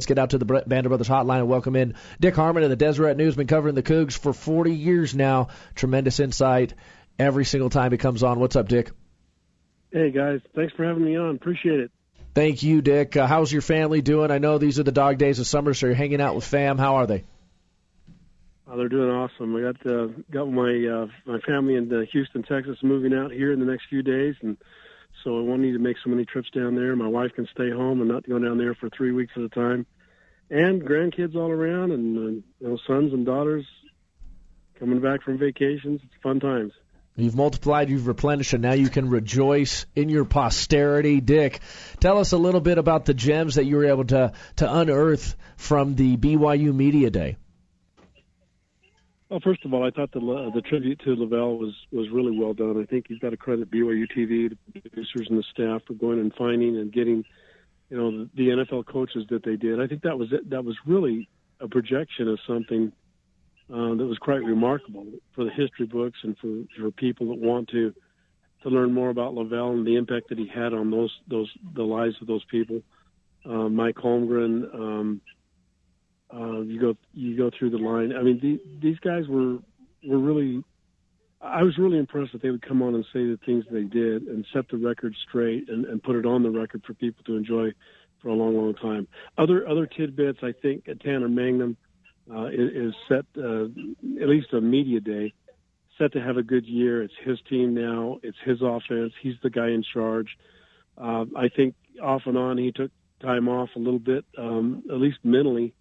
Let's get out to the Band of Brothers hotline and welcome in Dick Harmon of the Deseret News. Been covering the Cougs for 40 years now. Tremendous insight every single time he comes on. What's up, Dick? Hey, guys. Thanks for having me on. Appreciate it. Thank you, Dick. How's your family doing? I know these are the dog days of summer, so you're hanging out with fam. How are they? They're doing awesome. I got my family in Houston, Texas, moving out here in the next few days, and so I won't need to make so many trips down there. My wife can stay home and not go down there for 3 weeks at a time, and grandkids all around, and sons and daughters coming back from vacations. It's fun times. You've multiplied, you've replenished, and now you can rejoice in your posterity. Dick, tell us a little bit about the gems that you were able to unearth from the BYU Media Day. Well, first of all, I thought the tribute to LaVell was really well done. I think he's got to credit BYU TV, the producers and the staff for going and finding and getting, the NFL coaches that they did. I think that was it. That was really a projection of something that was quite remarkable for the history books and for people that want to learn more about LaVell and the impact that he had on the lives of those people. Mike Holmgren. You go through the line. I mean, these guys were really. I was really impressed that they would come on and say the things they did and set the record straight and put it on the record for people to enjoy for a long, long time. Other tidbits, I think Tanner Mangum is set, at least on media day, set to have a good year. It's his team now. It's his offense. He's the guy in charge. I think off and on he took time off a little bit, at least mentally.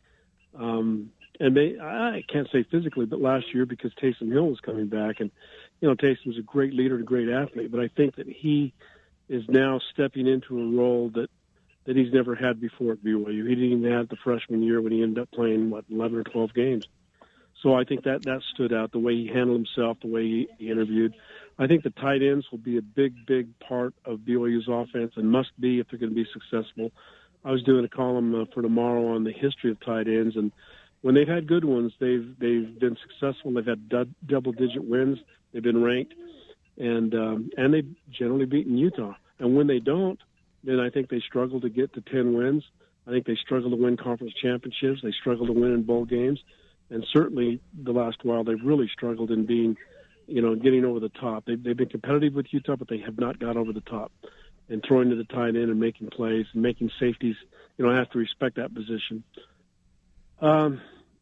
I can't say physically, but last year because Taysom Hill was coming back, and Taysom's a great leader and a great athlete. But I think that he is now stepping into a role that he's never had before at BYU. He didn't even have the freshman year when he ended up playing 11 or 12 games. So I think that stood out, the way he handled himself, the way he interviewed. I think the tight ends will be a big, big part of BYU's offense and must be if they're going to be successful. I was doing a column for tomorrow on the history of tight ends, and when they've had good ones, they've been successful. They've had double-digit wins. They've been ranked, and they've generally beaten Utah. And when they don't, then I think they struggle to get to 10 wins. I think they struggle to win conference championships. They struggle to win in bowl games, and certainly the last while they've really struggled in being, getting over the top. They've been competitive with Utah, but they have not got over the top. And throwing to the tight end and making plays and making safeties, have to respect that position. I'm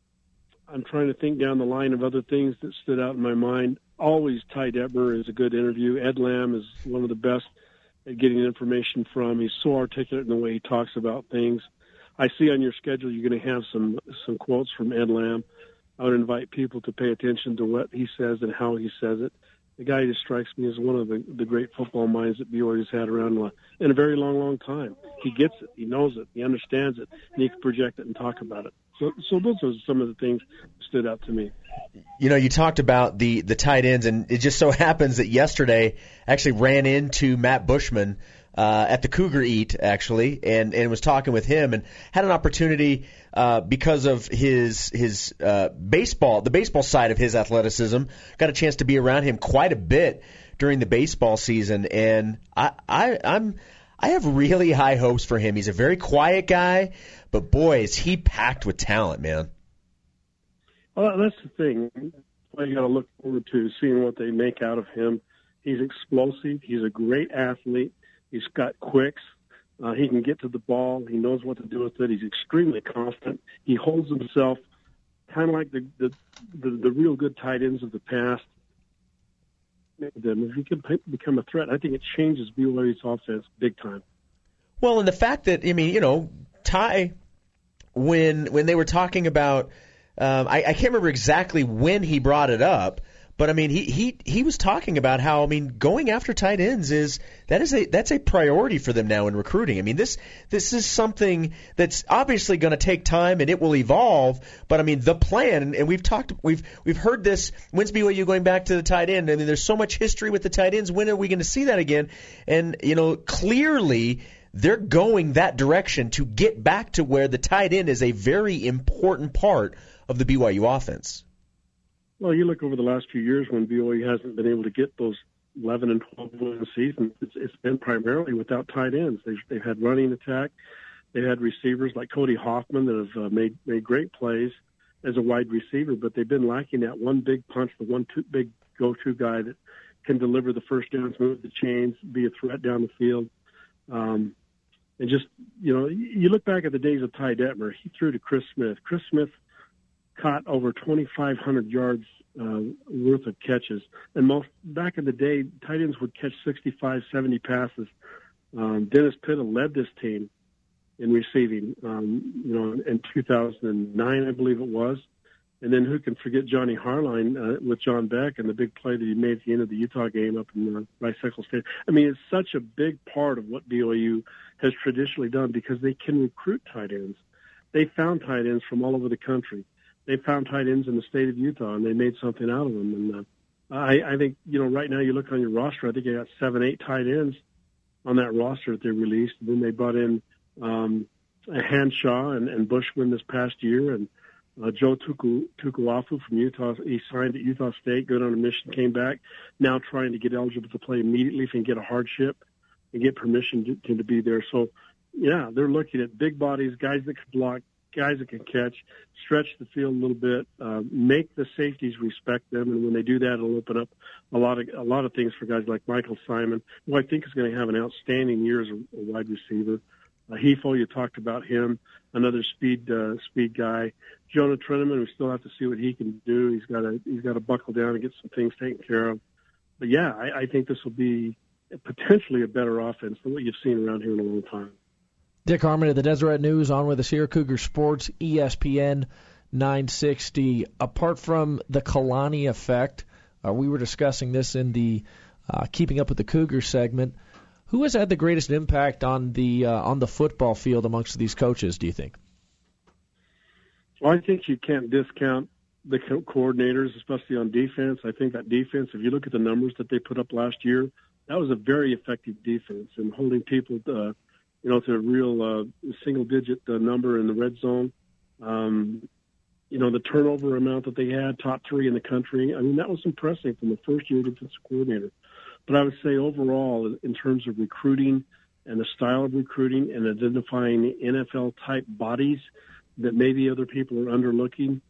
trying to think down the line of other things that stood out in my mind. Always Ty Detmer is a good interview. Ed Lamb is one of the best at getting information from. He's so articulate in the way he talks about things. I see on your schedule you're going to have some quotes from Ed Lamb. I would invite people to pay attention to what he says and how he says it. The guy just strikes me as one of the great football minds that BYU's had around in a very long, long time. He gets it. He knows it. He understands it. And he can project it and talk about it. So those are some of the things that stood out to me. You talked about the tight ends, and it just so happens that yesterday I actually ran into Matt Bushman at the Cougar Eat, actually, and was talking with him and had an opportunity because of his baseball, the baseball side of his athleticism, got a chance to be around him quite a bit during the baseball season, and I have really high hopes for him. He's a very quiet guy, but boy, is he packed with talent, man. Well, that's the thing. You got to look forward to seeing what they make out of him. He's explosive. He's a great athlete. He's got quicks. He can get to the ball. He knows what to do with it. He's extremely confident. He holds himself kind of like the real good tight ends of the past. If he can become a threat, I think it changes BYU's offense big time. Well, and the fact that, Ty, when they were talking about, I can't remember exactly when he brought it up, but he was talking about how going after tight ends that's a priority for them now in recruiting. This is something that's obviously going to take time and it will evolve. But the plan, and we've heard this. When's BYU going back to the tight end? There's so much history with the tight ends. When are we going to see that again? And clearly they're going that direction to get back to where the tight end is a very important part of the BYU offense. Well, you look over the last few years when BYU hasn't been able to get those 11 and 12 win seasons, it's been primarily without tight ends. They've had running attack. They've had receivers like Cody Hoffman that have made great plays as a wide receiver, but they've been lacking that one big punch, the big go-to guy that can deliver the first downs, move the chains, be a threat down the field. And just, you look back at the days of Ty Detmer, he threw to Chris Smith. Chris Smith caught over 2,500 yards worth of catches. And back in the day, tight ends would catch 65, 70 passes. Dennis Pitta led this team in receiving, in 2009, I believe it was. And then who can forget Johnny Harline with John Beck and the big play that he made at the end of the Utah game up in Bicycle State. I mean, it's such a big part of what BYU has traditionally done because they can recruit tight ends. They found tight ends from all over the country. They found tight ends in the state of Utah, and they made something out of them. And I think, right now you look on your roster, I think you got 7, 8 tight ends on that roster that they released. And then they brought in Hanshaw and Bushman this past year, and Joe Tukuafu from Utah. He signed at Utah State, got on a mission, came back, now trying to get eligible to play immediately if he can get a hardship and get permission to be there. So, yeah, they're looking at big bodies, guys that can block, guys that can catch, stretch the field a little bit, make the safeties respect them, and when they do that, it'll open up a lot of things for guys like Michael Simon, who I think is going to have an outstanding year as a wide receiver. Hefo, you talked about him, another speed guy. Jonah Treneman, we still have to see what he can do. He's got to buckle down and get some things taken care of. But yeah, I think this will be potentially a better offense than what you've seen around here in a long time. Dick Harmon of the Deseret News on with us here, Cougar Sports, ESPN 960. Apart from the Kalani effect, we were discussing this in the Keeping Up with the Cougars segment. Who has had the greatest impact on the football field amongst these coaches, do you think? Well, I think you can't discount the coordinators, especially on defense. I think that defense, if you look at the numbers that they put up last year, that was a very effective defense in holding people to a real single-digit number in the red zone. The turnover amount that they had, top 3 in the country, I mean, that was impressive from the first-year defensive coordinator. But I would say overall, in terms of recruiting and the style of recruiting and identifying NFL-type bodies that maybe other people are underlooking,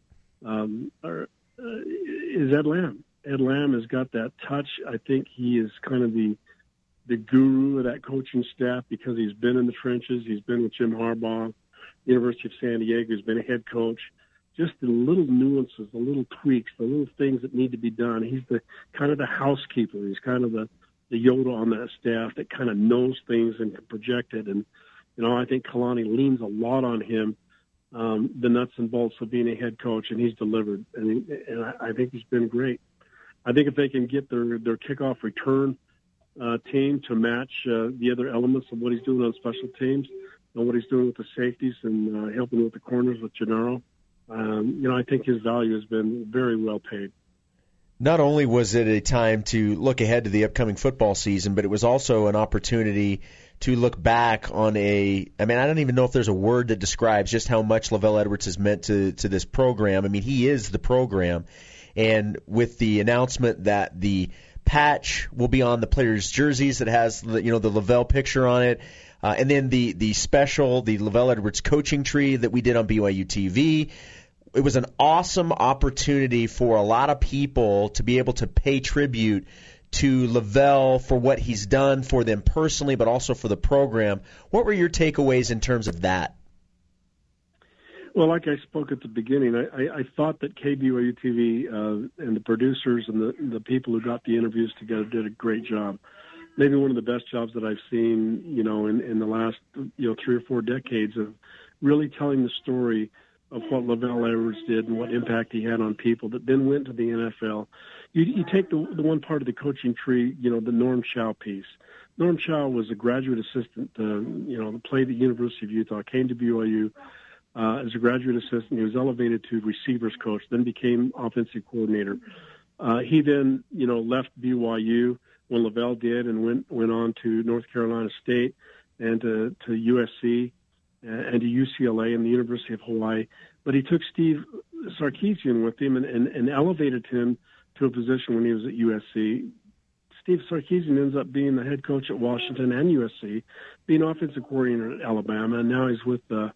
is Ed Lamb. Ed Lamb has got that touch. I think he is kind of the guru of that coaching staff because he's been in the trenches. He's been with Jim Harbaugh, University of San Diego. He's been a head coach. Just the little nuances, the little tweaks, the little things that need to be done. He's the kind of the housekeeper. He's kind of the Yoda on that staff that kind of knows things and can project it. And, I think Kalani leans a lot on him, the nuts and bolts of being a head coach, and he's delivered. And I think he's been great. I think if they can get their kickoff return team to match the other elements of what he's doing on special teams and what he's doing with the safeties and helping with the corners with Gennaro, I think his value has been very well paid. Not only was it a time to look ahead to the upcoming football season, but it was also an opportunity to look back on I don't even know if there's a word that describes just how much LaVell Edwards has meant to this program. I mean, he is the program. And with the announcement that the patch will be on the players' jerseys that has the LaVell picture on it, and then the special, the LaVell Edwards coaching tree that we did on BYU TV. It was an awesome opportunity for a lot of people to be able to pay tribute to LaVell for what he's done for them personally, but also for the program. What were your takeaways in terms of that? Well, like I spoke at the beginning, I thought that KBYU TV and the producers and the people who got the interviews together did a great job. Maybe one of the best jobs that I've seen, in the last, 3 or 4 decades of really telling the story of what LaVell Edwards did and what impact he had on people that then went to the NFL. You take the one part of the coaching tree, the Norm Chow piece. Norm Chow was a graduate assistant, played at the University of Utah, came to BYU as a graduate assistant. He was elevated to receivers coach, then became offensive coordinator. He then, left BYU when LaVell did and went on to North Carolina State and to USC. And to UCLA and the University of Hawaii. But he took Steve Sarkisian with him and elevated him to a position when he was at USC Steve Sarkisian ends up being the head coach at Washington and USC, being offensive coordinator at Alabama, and now he's with the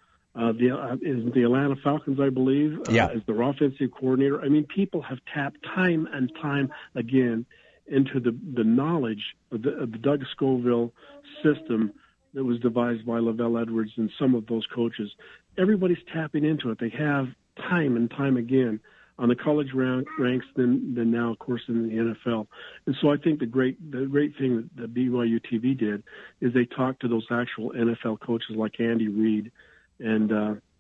Atlanta Falcons, I believe, as their offensive coordinator. I mean, people have tapped time and time again into the knowledge of the Doug Scoville system that was devised by Lavelle Edwards and some of those coaches. Everybody's tapping into it. They have time and time again on the college ranks, then now, of course, in the NFL. And so I think the great thing that BYU TV did is they talked to those actual NFL coaches like Andy Reid and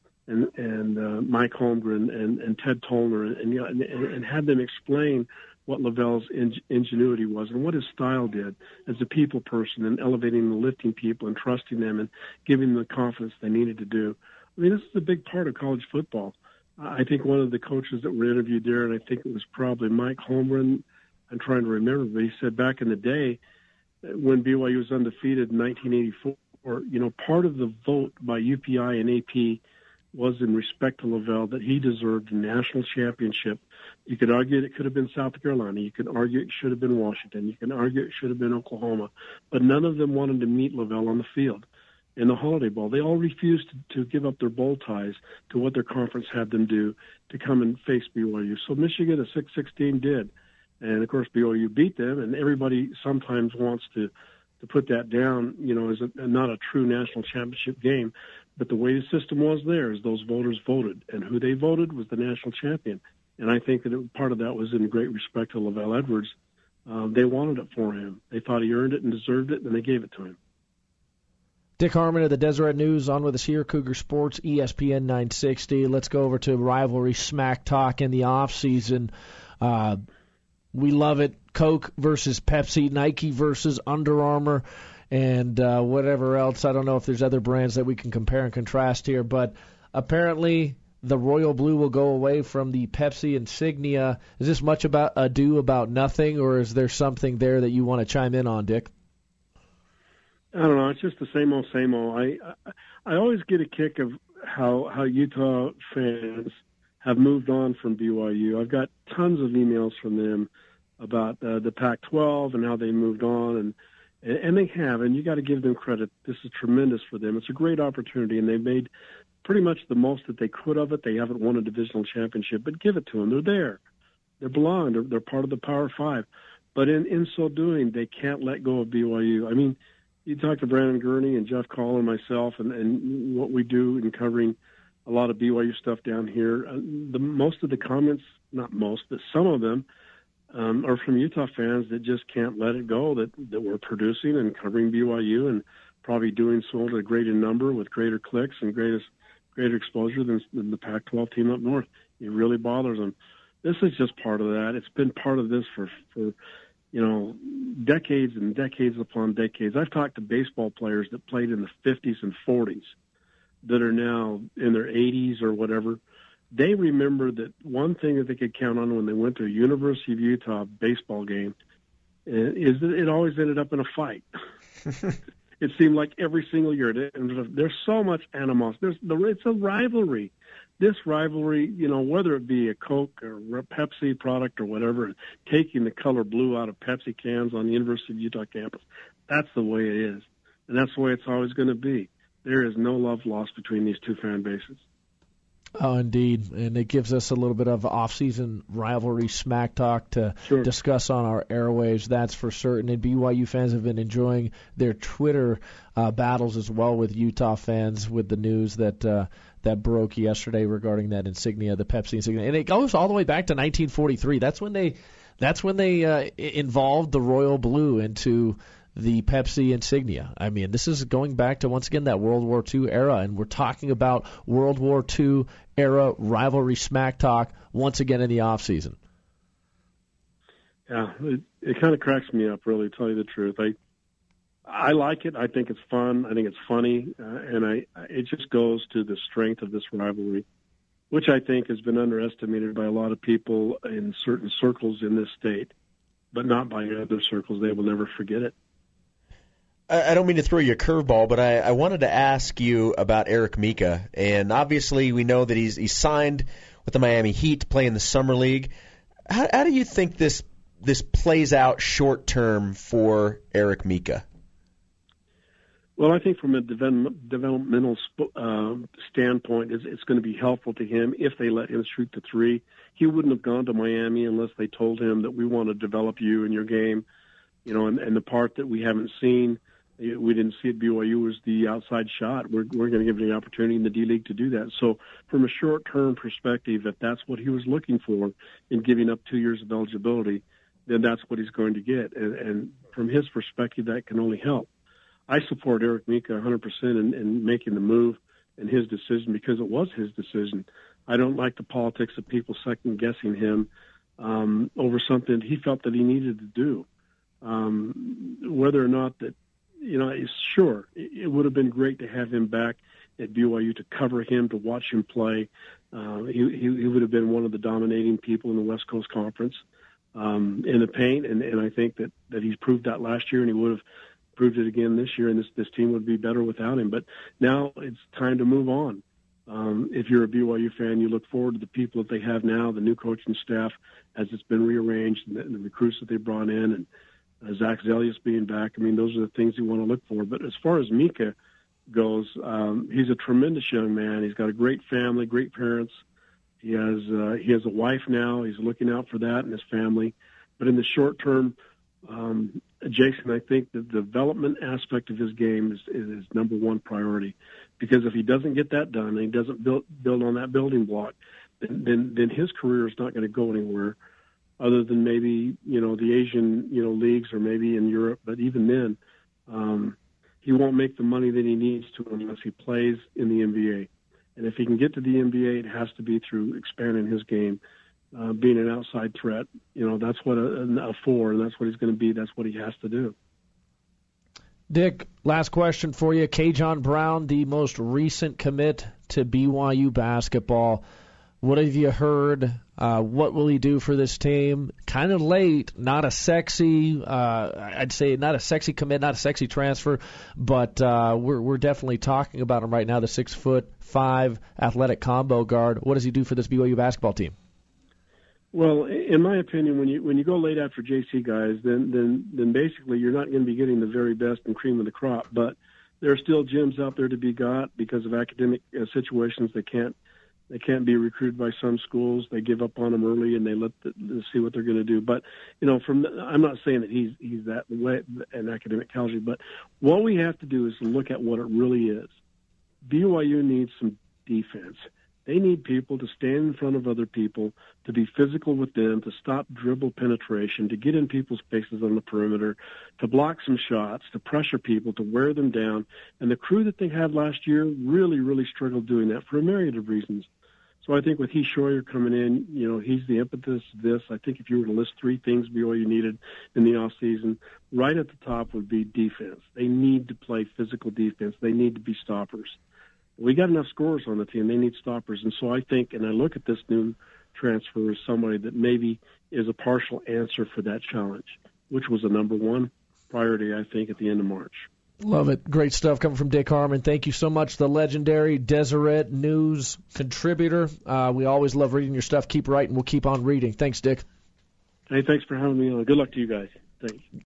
Mike Holmgren and Ted Tollner, and had them explain what Lavelle's ingenuity was and what his style did as a people person, and elevating and lifting people and trusting them and giving them the confidence they needed to do. I mean, this is a big part of college football. I think one of the coaches that were interviewed there, and I think it was probably Mike Holmgren, I'm trying to remember, but he said back in the day when BYU was undefeated in 1984, part of the vote by UPI and AP was in respect to Lavelle that he deserved a national championship. You could argue it could have been South Carolina. You could argue it should have been Washington. You can argue it should have been Oklahoma. But none of them wanted to meet Lavelle on the field in the Holiday Bowl. They all refused to give up their bowl ties to what their conference had them do to come and face BYU. So Michigan, a 6-16, did. And, of course, BYU beat them, and everybody sometimes wants to put that down, as not a true national championship game. But the way the system was there is those voters voted, and who they voted was the national champion. And I think that part of that was in great respect to Lavelle Edwards. They wanted it for him. They thought he earned it and deserved it, and they gave it to him. Dick Harmon of the Deseret News on with us here, Cougar Sports, ESPN 960. Let's go over to rivalry smack talk in the offseason. We love it. Coke versus Pepsi, Nike versus Under Armour, and whatever else. I don't know if there's other brands that we can compare and contrast here, but apparently the Royal Blue will go away from the Pepsi insignia. Is this much about ado about nothing, or is there something there that you want to chime in on, Dick? I don't know. It's just the same old, same old. I always get a kick of how Utah fans have moved on from BYU. I've got tons of emails from them about the Pac-12 and how they moved on, and they have. And you got to give them credit. This is tremendous for them. It's a great opportunity, and they've made pretty much the most that they could of it. They haven't won a divisional championship, but give it to them. They're there. They belong. They're part of the Power Five. But in so doing, they can't let go of BYU. I mean, you talk to Brandon Gurney and Jeff Call and myself and what we do in covering a lot of BYU stuff down here. Most of the comments, not most, but some of them are from Utah fans that just can't let it go, that we're producing and covering BYU and probably doing so at a greater number with greater clicks and greater exposure than the Pac-12 team up north. It really bothers them. This is just part of that. It's been part of this for decades and decades upon decades. I've talked to baseball players that played in the 50s and 40s that are now in their 80s or whatever. They remember that one thing that they could count on when they went to a University of Utah baseball game is that it always ended up in a fight. It seemed like every single year. There's so much animosity. It's a rivalry. This rivalry, whether it be a Coke or a Pepsi product or whatever, taking the color blue out of Pepsi cans on the University of Utah campus, that's the way it is. And that's the way it's always going to be. There is no love lost between these two fan bases. Oh, indeed. And it gives us a little bit of off-season rivalry smack talk to discuss on our airwaves, that's for certain. And BYU fans have been enjoying their Twitter battles as well with Utah fans with the news that broke yesterday regarding that insignia, the Pepsi insignia. And it goes all the way back to 1943. That's when they involved the Royal Blue into the Pepsi insignia. I mean, this is going back to, once again, that World War II era, and we're talking about World War II era rivalry smack talk once again in the off season. Yeah, it kind of cracks me up, really, to tell you the truth. I like it. I think it's fun. I think it's funny, and it just goes to the strength of this rivalry, which I think has been underestimated by a lot of people in certain circles in this state, but not by other circles. They will never forget it. I don't mean to throw you a curveball, but I wanted to ask you about Eric Mika. And obviously we know that he's signed with the Miami Heat to play in the Summer League. How do you think this this plays out short term for Eric Mika? Well, I think from a developmental standpoint, it's going to be helpful to him if they let him shoot the three. He wouldn't have gone to Miami unless they told him that we want to develop you in your game. And the part that we haven't seen, we didn't see at BYU, was the outside shot. We're going to give him the opportunity in the D-League to do that. So from a short-term perspective, if that's what he was looking for in giving up 2 years of eligibility, then that's what he's going to get. And from his perspective, that can only help. I support Eric Mika 100% in making the move and his decision, because it was his decision. I don't like the politics of people second-guessing him over something he felt that he needed to do. Whether or not that, sure, it would have been great to have him back at BYU to cover him, to watch him play. He would have been one of the dominating people in the West Coast Conference in the paint, and I think that he's proved that last year, and he would have proved it again this year, and this team would be better without him. But now it's time to move on. If you're a BYU fan, you look forward to the people that they have now, the new coaching staff as it's been rearranged, and the recruits that they brought in, and Zach Zelius being back. I mean, those are the things you want to look for. But as far as Mika goes, he's a tremendous young man. He's got a great family, great parents. He has a wife now. He's looking out for that and his family. But in the short term, Jason, I think the development aspect of his game is number one priority, because if he doesn't get that done and he doesn't build on that building block, then his career is not going to go anywhere other than maybe, the Asian, leagues, or maybe in Europe. But even then, he won't make the money that he needs to unless he plays in the NBA. And if he can get to the NBA, it has to be through expanding his game. Being an outside threat, that's what a four, and that's what he's going to be. That's what he has to do. Dick, last question for you. Kajon Brown, the most recent commit to BYU basketball. What have you heard? What will he do for this team? Kind of late, not a sexy, I'd say not a sexy commit, not a sexy transfer, but we're definitely talking about him right now, the 6'5" athletic combo guard. What does he do for this BYU basketball team? Well, in my opinion, when you go late after JC guys, then basically you're not going to be getting the very best and cream of the crop. But there are still gems out there to be got because of academic situations. They can't be recruited by some schools. They give up on them early and they let see what they're going to do. But I'm not saying that he's that way an academic casualty. But what we have to do is look at what it really is. BYU needs some defense. They need people to stand in front of other people, to be physical with them, to stop dribble penetration, to get in people's faces on the perimeter, to block some shots, to pressure people, to wear them down. And the crew that they had last year really, really struggled doing that for a myriad of reasons. So I think with Heath Schroyer coming in, he's the impetus of this. I think if you were to list three things BYU needed in the offseason, right at the top would be defense. They need to play physical defense. They need to be stoppers. We got enough scorers on the team. They need stoppers. And so I think, and I look at this new transfer as somebody that maybe is a partial answer for that challenge, which was the number one priority, I think, at the end of March. Love it. Great stuff coming from Dick Harmon. Thank you so much, the legendary Deseret News contributor. We always love reading your stuff. Keep writing. We'll keep on reading. Thanks, Dick. Hey, thanks for having me on. Good luck to you guys. Thanks.